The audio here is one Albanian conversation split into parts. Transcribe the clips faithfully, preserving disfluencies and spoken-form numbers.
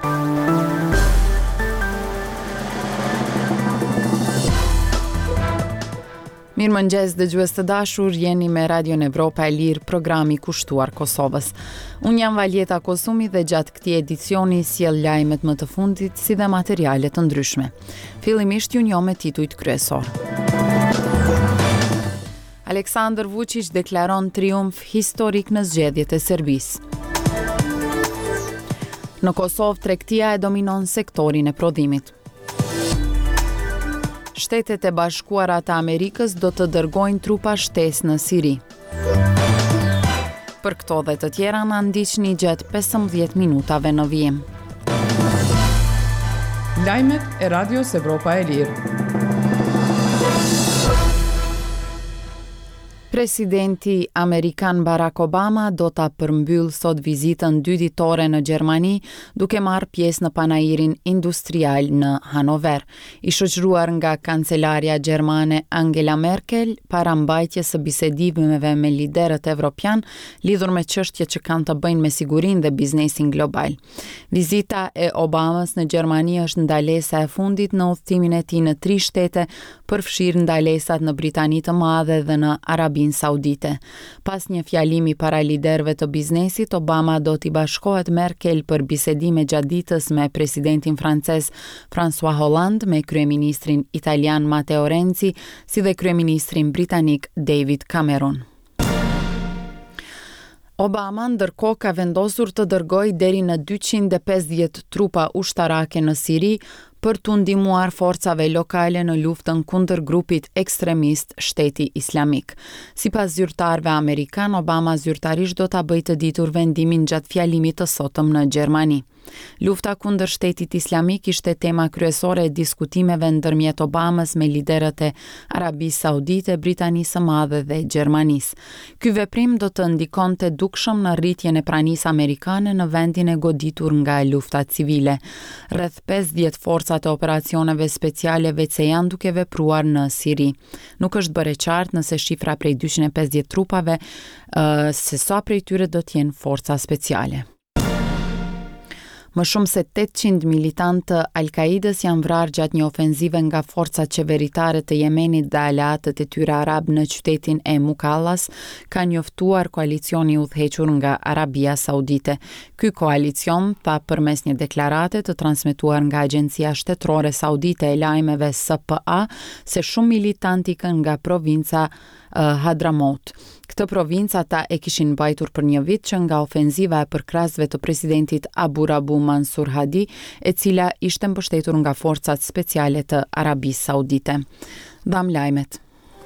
Mirëmëngjes dëgjues të dashur, jeni me Radion Evropa e Lirë, programi kushtuar Kosovës. Unë jam Valjeta Kosumi dhe gjatë këtij edicioni sjell lajmet më të fundit si dhe materiale të ndryshme. Fillimisht ju njoh me titujt kryesor. Aleksandar Vučić deklaron triumf historik në zgjedhjet e Serbisë. Në Kosovë tregtia e dominon sektorin e prodhimit. Shtetet e Bashkuara të Amerikës do të dërgojnë trupa shtesë në Siri. Për këto dhe të tjera na ndiqni gjatë pesëmbëdhjetë minutave në vijim. Lajmet e Radios Evropa e Lirë. Presidenti Amerikan Barack Obama do ta përmbyll sot vizitën dy ditore në Gjermani, duke marrë pjesë në panairin industrial në Hanover. I shoqëruar nga kancelarja gjermane Angela Merkel, para mbajtjes së bisedimeve me liderët evropian lidhur me çështjet që kanë të bëjnë me sigurinë dhe biznesin global. Vizita e Obamas në Gjermani është ndalesa e fundit në udhëtimin e tij në tri shtete, përfshirë ndalesat në Britani të Madhe dhe në Arabinë Saudite. Pas një fjalimi para liderëve të biznesit, Obama do t'i bashkohet Merkel për bisedime gjatë ditës me presidentin francez François Hollande, me kryeministrin italian Matteo Renzi, si dhe kryeministrin britanik David Cameron. Obama ndërkohë ka vendosur të dërgojë deri në dyqind e pesëdhjetë trupa ushtarake në Siri për të ndihmuar forcave lokale në luftën kundër grupit ekstremist Shteti Islamik. Sipas zyrtarëve amerikan, Obama zyrtarisht do ta bëjë të ditur vendimin gjatë fjalimit të sotëm në Gjermani. Lufta kundër Shtetit Islamik ishte tema kryesore e diskutimeve ndërmjet Obamas me liderët e Arabisë Saudite, Britanisë së Madhe dhe Gjermanisë. Ky veprim do të ndikonte dukshëm në rritjen e pranisë amerikane në vendin e goditur nga lufta civile. Rreth pesëdhjetë forcat e operacioneve speciale veç se janë duke vepruar në Siri. Nuk është bërë qartë nëse shifra prej dyqind e pesëdhjetë trupave, uh, se sa prej tyre do të jenë forca speciale. Më shumë se tetëqind militantë të Al-Qaidës janë vrarë gjatë një ofenzive nga forcat qeveritare të Jemenit dhe aleatët e tyre arab në qytetin e Mukallas, ka njoftuar koalicioni udhëhequr nga Arabia Saudite. Ky koalicion tha përmes një deklarate të transmetuar nga Agjencia Shtetërore Saudite e Lajmeve S P A se shumë militantë ikën nga provinca uh, Hadramaut. Këtë provincë ata e kishin mbajtur për një vit që nga ofenziva e përkrahësve të presidentit Abu Rabu Mansur Hadi, e cila ishte mbështetur nga forcat speciale të Arabisë Saudite. Dham lajmet.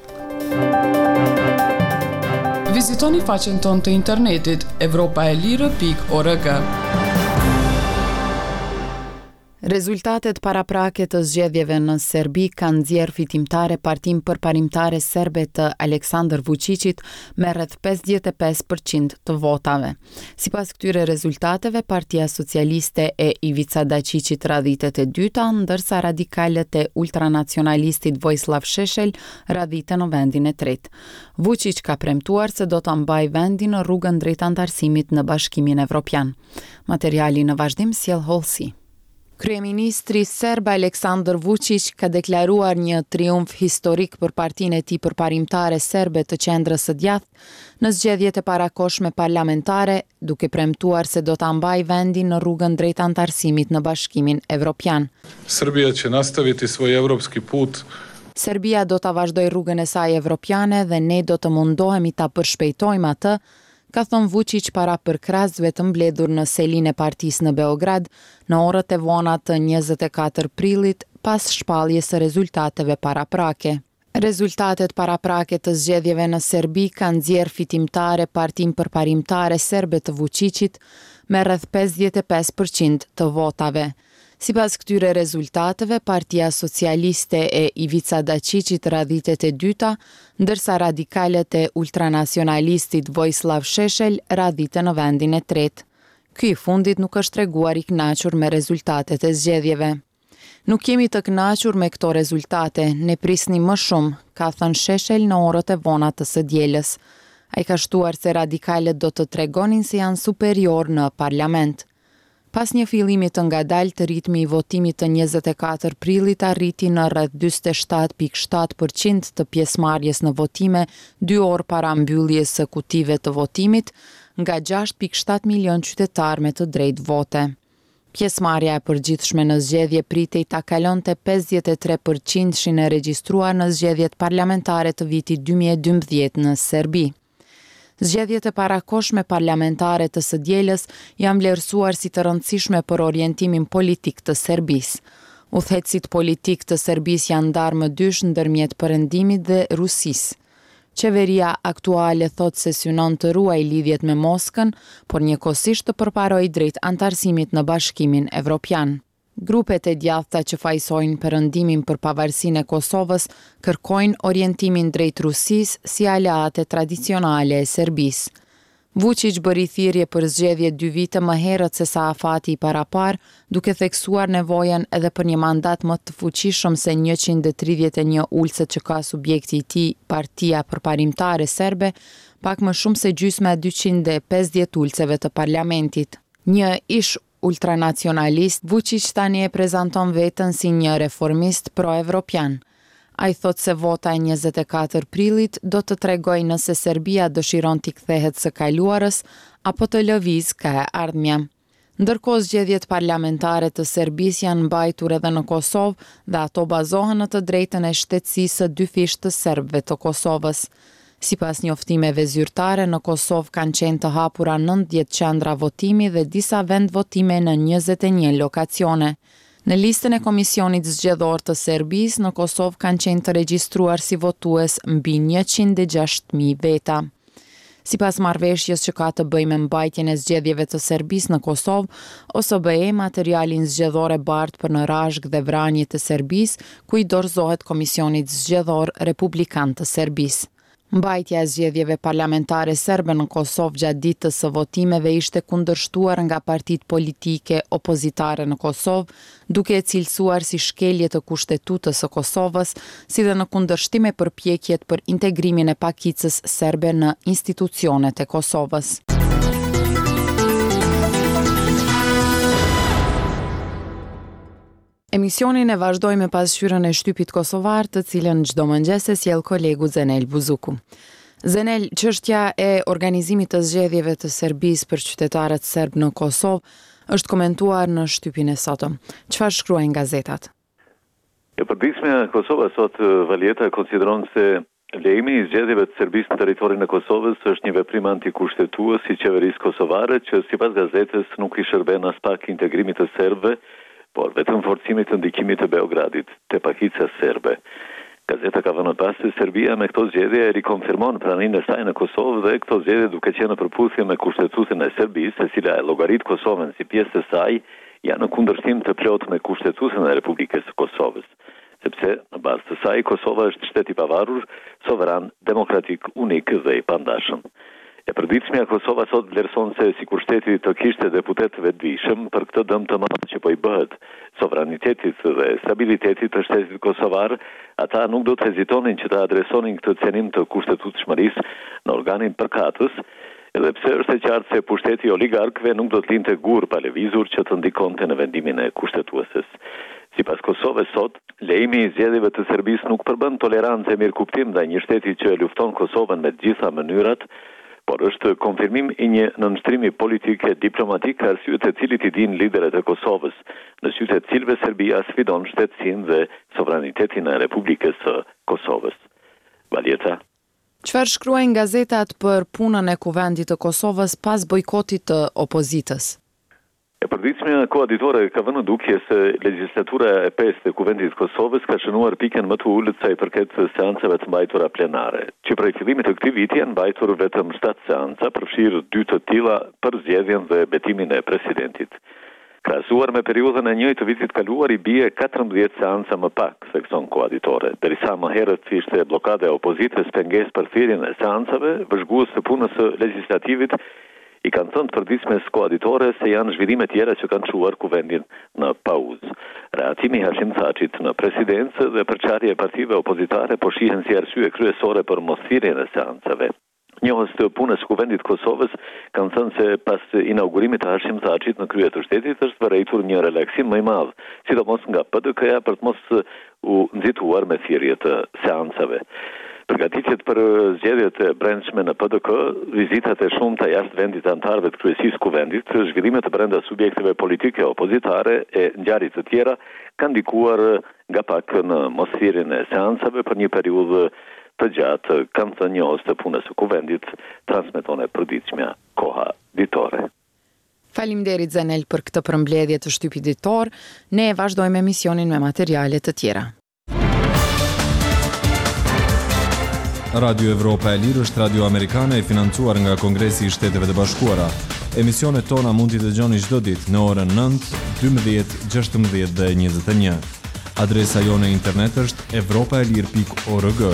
Vizitoni faqen tonë të internetit evropaelire pikë org. Rezultatet paraprake të zgjedhjeve në Serbi kanë nxjerrë fitimtare Partinë Përparimtare Serbe të Aleksandar Vučićit me rreth pesëdhjetë e pesë përqind të votave. Sipas këtyre rezultateve, Partia Socialiste e Ivica Dačićit radhitet e dyta, ndërsa radikalët e ultranacionalistit Vojislav Šešelj radhiten në vendin e tretë. Vučić ka premtuar se do ta mbajë vendin në rrugën drejt antarësimit në Bashkimin Evropian. Materiali në vazhdim sjell Holsi. Kryeministri serb Aleksandar Vučić ka deklaruar një triumf historik për partinë e tij përparimtare serbe të qendrës së djathtë në zgjedhjet e parakohshme parlamentare, duke premtuar se do ta mbajë vendin në rrugën drejt antarësimit në Bashkimin Evropian. Serbia će nastaviti svoj evropski put. Serbia do ta vazhdojë rrugën e saj evropiane dhe ne do të mundohemi ta përshpejtojmë atë, ka thënë Vučić para përkrahësve të mbledhur në selin e partisë në Beograd në orët e vona të njëzet e katër prillit pas shpalljes së rezultateve paraprake. Rezultatet paraprake të zgjedhjeve në Serbi kanë nxjerrë fitimtare Partinë Përparimtare Serbe të Vučićit me rreth pesëdhjetë e pesë përqind të votave. Sipas këtyre rezultateve, Partia Socialiste e Ivica Dačićit radhitet e dyta, ndërsa radikalët e ultranacionalistit Vojislav Šešelj radhiten në vendin e tretë. Ky i fundit nuk është treguar i kënaqur me rezultatet e zgjedhjeve. Nuk jemi të kënaqur me këto rezultate, ne prisnim më shumë, ka thënë Šešelj në orët e vona të së dielës. Ai ka shtuar se radikalët do të tregonin se janë superior në parlament. Pas një fillimit të ngadalt, ritmi i votimit të njëzet e katër prillit arriti në rreth njëzet e shtat pikë shtat përqind të pjesëmarrjes në votime dy orë para mbylljes së kutive të votimit, nga gjashtë pikë shtat milion qytetar me të drejtë vote. Pjesëmarrja e përgjithshme në zgjedhje pritej ta kalonte pesëdhjetë e tre përqind e regjistruar në zgjedhjet parlamentare të vitit dy mijë e dymbëdhjetë në Serbi. Zgjedhjet e parakohshme parlamentare të së dielës janë vlerësuar si të rëndësishme për orientimin politik të Serbisë. Udhëheqësit politik të Serbisë janë ndarë më dysh ndërmjet perëndimit dhe Rusisë. Qeveria aktuale thot se synon të ruaj lidhjet me Moskën, por njëkohësisht të përparojë drejt antarësimit në Bashkimin Evropian. Grupet e djathta që fajsojnë perëndimin për pavarësinë e Kosovës kërkojnë orientimin drejt Rusisë si aleate tradicionale e Serbisë. Vučić bëri thirrje për zgjedhje dy vite më herët se sa afati i parapar, duke theksuar nevojën edhe për një mandat më të fuqishëm se njëqind e tridhjetë e një ulëset që ka subjekti i tij, Partia Përparimtare Serbe, pak më shumë se gjysma e dyqind e pesëdhjetë ulëseve të parlamentit. Një ish ultranacionalist, Vučić tani e prezanton veten si një reformist pro-evropian. Ai thot se vota e njëzet e katër prillit do të tregojë nëse Serbia dëshiron t'i kthehet së kaluarës apo të lëviz ka e ardhmja. Ndërkohë zgjedhjet parlamentare të Serbisë janë mbajtur edhe në Kosovë dhe ato bazohen në të drejtën e shtetësisë së dy fish të serbëve të Kosovës. Sipas njoftimeve zyrtare, në Kosovë kanë qenë të hapura nëntëdhjetë qendra votimi dhe disa vend votime në njëzet e një lokacione. Në listën e Komisionit Zgjedhor të Serbisë, në Kosovë kanë qenë të regjistruar si votues mbi njëqind e gjashtëdhjetë mijë veta. Sipas marrëveshjes që ka të bëjë me mbajtjen e zgjedhjeve të Serbisë në Kosovë, O S B E materialin zgjedhor e bartë për në rashk dhe vranje të Serbisë, ku i dorëzohet Komisionit Zgjedhor Republikan të Serbisë. Mbajtja e zgjedhjeve parlamentare serbe në Kosovë gjatë ditës së votimeve ishte kundërshtuar nga partitë politike opozitare në Kosovë, duke e cilësuar si shkelje të Kushtetutës së Kosovës, si dhe në kundërshtim me përpjekjet për integrimin e pakicës serbe në institucionet e Kosovës. Emisionin e vazhdoj me pasqyrën e shtypit kosovar, të cilën çdo mëngjes e sjell kolegu Zenel Buzuku. Zenel, çështja e organizimit të zgjedhjeve të Serbisë për qytetarët serb në Kosovë është komentuar në shtypin e sotëm. Çfarë shkruajnë gazetat? E përditshmja e Kosovës sot, Valjeta, konsideron se lejimi i zgjedhjeve të Serbisë në territorin e Kosovës është një veprim antikushtetues i qeverisë kosovare që sipas gazetës nuk i shërben as pak integrimit të serbëve, por vetëm forcimit të ndikimit të Beogradit te pakica serbe. Gazeta ka vënë pas se Serbia me këto zgjedhje e rikonfirmon praninë e saj në Kosovë dhe këto zgjedhje duke qenë në përputhje me Kushtetutën e Serbisë, e cila e llogarit Kosovën si pjesë të saj, janë në kundërshtim të plotë me Kushtetutën e Republikës së Kosovës, sepse në bazë të saj Kosova është shtet i pavarur, soveran, demokratik, unik dhe i pandashëm. E përditshmja Kosova sot vlerëson se sikur shteti të kishte deputet të vetëdijshëm për këtë dëm të madh që po i bëhet sovranitetit dhe stabilitetit të shtetit kosovar, ata nuk do të hezitonin që të adresonin këtë cenim të kushtetutshmërisë në organin përkatës, edhe pse është e qartë se pushteti oligarkëve nuk do të linte gur pa lëvizur që të ndikonte në vendimin e kushtetueses. Sipas Kosovës sot, lejimi i zgjedhjeve të Serbisë nuk përbën tolerancë e mirëkuptim ndaj një shteti që lufton Kosovën me të gjitha mënyrat, por është konfirmim i një nënshtrimi politik e diplomatik arsye të cilit i din liderët e Kosovës, në sytë të cilëve Serbia sfidon shtetësinë dhe sovranitetin e Republikës së Kosovës. Valjeta. Çfarë shkruajnë gazetat për punën e Kuvendit të Kosovës pas bojkotit të opozitës? E përditshmja koaditore ka vënë dukje se legjislatura e pestë e Kuvendit të Kosovës ka shënuar pikën më të ulët sa i përket seancave të mbajtura plenare, që prej fillimit të këtij viti janë mbajtur vetëm shtatë seanca, përfshirë dy të tilla për zgjedhjen dhe betimin e presidentit. Krahasuar me periudhën e njëjtë të vitit kaluar, i bie katërmbëdhjetë seanca më pak, thekson koaditore, derisa më herët ishte bllokada e opozitës pengesë për thirrjen e seancave, vëzhgues të punës së legjislativit. I kanë thënë të përditshmes koaditore se janë zhvillime tjera që kanë çuar Kuvendin në pauzë. Rehatimi i Hashim Thaçit në presidencë dhe përçarja e partive opozitare po shihen si arsye kryesore për mosthirrjen e seancave. Njohës të punës kuvendit Kosovës kanë thënë se pas inaugurimit të Hashim Thaçit në krye të shtetit është vërejtur një relaksim më i madh, sidomos nga P D K-ja për të mos u nxituar me thirrje të seancave. Përgatitjet për zgjedhjet e brendshme në P D K, vizitat e shumta jashtë vendit të anëtarëve të kryesisë kuvendit, zhvillimet e brenda subjekteve politike opozitare e ngjarje të tjera kanë ndikuar nga pak në mosthirrjen e seancave për një periudhë të gjatë, kanë thënë njohës të punës së kuvendit, transmeton e përditshmja Koha Ditore. Faleminderit Zanel për këtë përmbledhje të shtypit ditor. Ne vazhdojmë emisionin me materiale të tjera. Radio Evropa e Lirë është radio amerikane e financuar nga Kongresi i Shteteve të Bashkuara. Emisionet tona mund t'i dëgjoni çdo ditë në orën nëntë, dymbëdhjetë, gjashtëmbëdhjetë dhe njëzet e një. Adresa jone internet është evropaelir pikë org.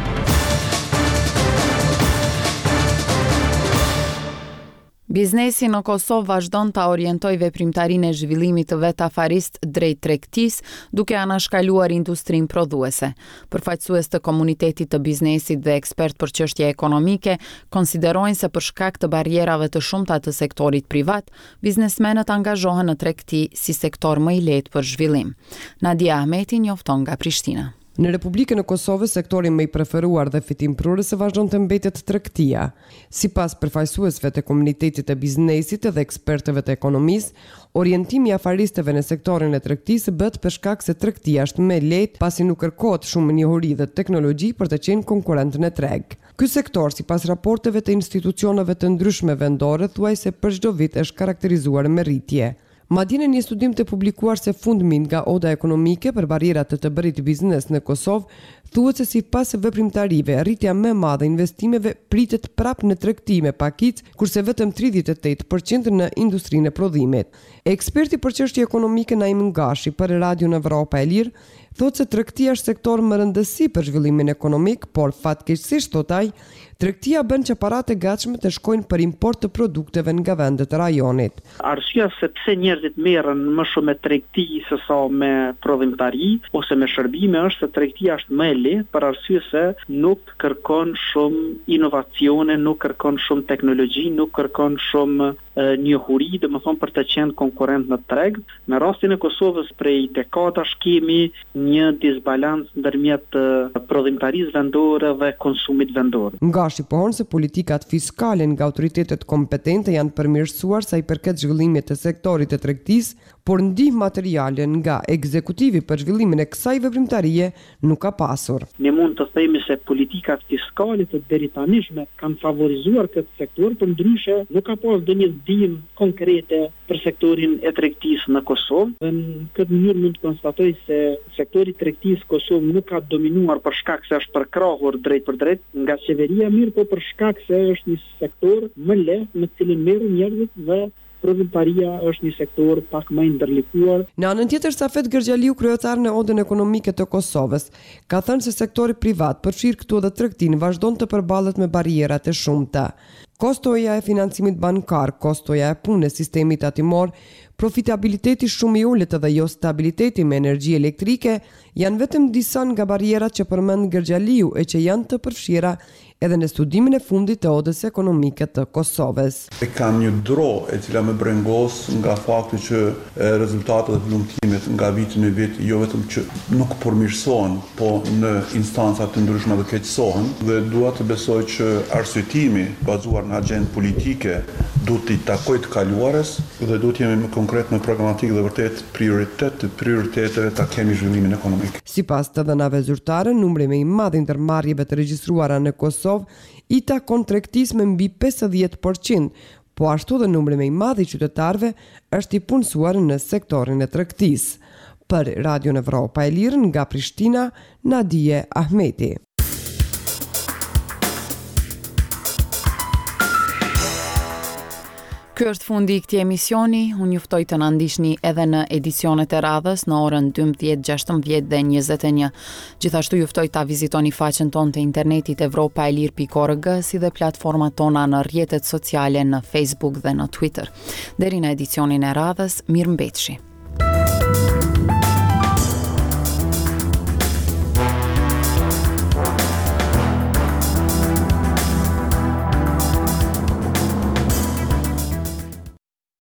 Biznesi në Kosovë vazhdon ta orientojë veprimtarinë e zhvillimit të vetafarist drejt tregtisë, duke anashkaluar industrinë prodhuese. Përfaqësues të komunitetit të biznesit dhe ekspert për çështje ekonomike konsiderojnë se për shkak të barrierave të shumta të sektorit privat, biznesmenët angazhohen në tregti si sektor më i lehtë për zhvillim. Nadia Ahmeti njofton nga Prishtina. Në Republikën e Kosovës, sektori më i preferuar dhe fitim prurës vazhdon të mbetet tregtia. Sipas përfaqësuesve të komunitetit të biznesit dhe ekspertëve të ekonomisë, orientimi i afaristëve në sektorin e tregtisë bëhet për shkak se tregtia është më e lehtë pasi nuk kërkohet shumë njohuri dhe teknologji për të qenë konkurrent në treg. Ky sektor, sipas raporteve të institucioneve të ndryshme vendore, thuajse për çdo vit është karakterizuar me rritje. Madje në një studim të publikuar së fundmi nga Oda Ekonomike për barrierat të të bërit biznes në Kosovë, thuhet se sipas veprimtarive, rritja më e madhe e investimeve pritet prap në tregti me pakic, kurse vetëm tridhjetë e tetë përqind në industrinë e prodhimit. Eksperti për çështje ekonomike Naim Ngashi për Radio Evropa e Lirë thotë se tregtia është sektor më rëndësi për zhvillimin ekonomik, por fatkeqësisht thot ai, tregtia bën që paratë e gatshme të shkojnë për import të produkteve nga vendet e rajonit. Arsyeja se pse njerëzit merren më shumë me tregti se sa me prodhimtari ose me shërbime është se tregtia është më e lehtë për arsye se nuk kërkon shumë inovacione, nuk kërkon shumë teknologji, nuk kërkon shumë njohuri, dhe më thonë për të qenë konkurrent në treg. Në rastin e Kosovës prej dekadash kemi një disbalans ndërmjet prodhimtarisë vendore dhe konsumit vendor. Ngashi pohon se politikat fiskale nga autoritetet kompetente janë përmirësuar sa i përket zhvillimit të sektorit të tregtisë, por ndihmë materiale nga ekzekutivi për zhvillimin e kësaj veprimtarie nuk ka pasur. Ne mund të themi se politikat fiskale të deritanishme kanë favorizuar këtë sektor, por ndryshe nuk ka pas ndonjë ndihmë konkrete për sektorin e tregtisë në Kosovë. Dhe në këtë mënyrë mund të konstatoj se sektori i tregtisë Kosovë nuk ka dominuar për shkak se është përkrahur drejt për drejt nga qeveria, mirë po për shkak se është një sektor më lehtë me cilin merren njerëzit dhe prodhimtaria është një sektor pak më i ndërlikuar. Në anën tjetër, Safet Gërgjaliu, kryetar në Odën Ekonomike të Kosovës, ka thënë se sektori privat, përfshirë këtu edhe tregtinë, vazhdon të përballet me barrierat e shumta. Kostoja e financimit bankar, kostoja e punës sistemit tatimor, profitabiliteti shumë i ulët dhe jo stabiliteti me energji elektrike janë vetëm disa nga barrierat që përmend Gërgjaliu e që janë të përfshira edhe në studimin e fundit të Odës Ekonomike të Kosovës. E kam një dro e cila më brengos nga fakti që rezultatet e vlumtimit nga viti në vit jo vetëm që nuk përmirësohen, po në instanca të ndryshme dhe keqësohen, dhe dua të besoj që arsyetimi bazuar në agendë politike duhet të takojë të kaluarës dhe duhet jemi më konkret, më pragmatik dhe vërtet prioritet të prioriteteve ta kemi zhvillimin ekonomik. Sipas të dhënave zyrtare, numri më i madh i ndërmarrjeve të regjistruara në Kosovë i takon tregtisë me mbi pesëdhjetë përqind, po ashtu dhe numri më i madh i qytetarëve është i punësuar në sektorin e tregtisë. Për Radio Evropa e Lirë nga Prishtina, Nadije Ahmeti. Ky është fundi i këtij emisioni. Unë juftoj të na ndiqni edhe në edicionet e radhës në orën dymbëdhjetë, gjashtëmbëdhjetë dhe njëzet e një. Gjithashtu juftoj ta vizitoni faqen tonë të internetit evropaelir pikë org, si dhe platformat tona në rrjetet sociale në Facebook dhe në Twitter. Deri në edicionin e radhës, mirëmbëjtje.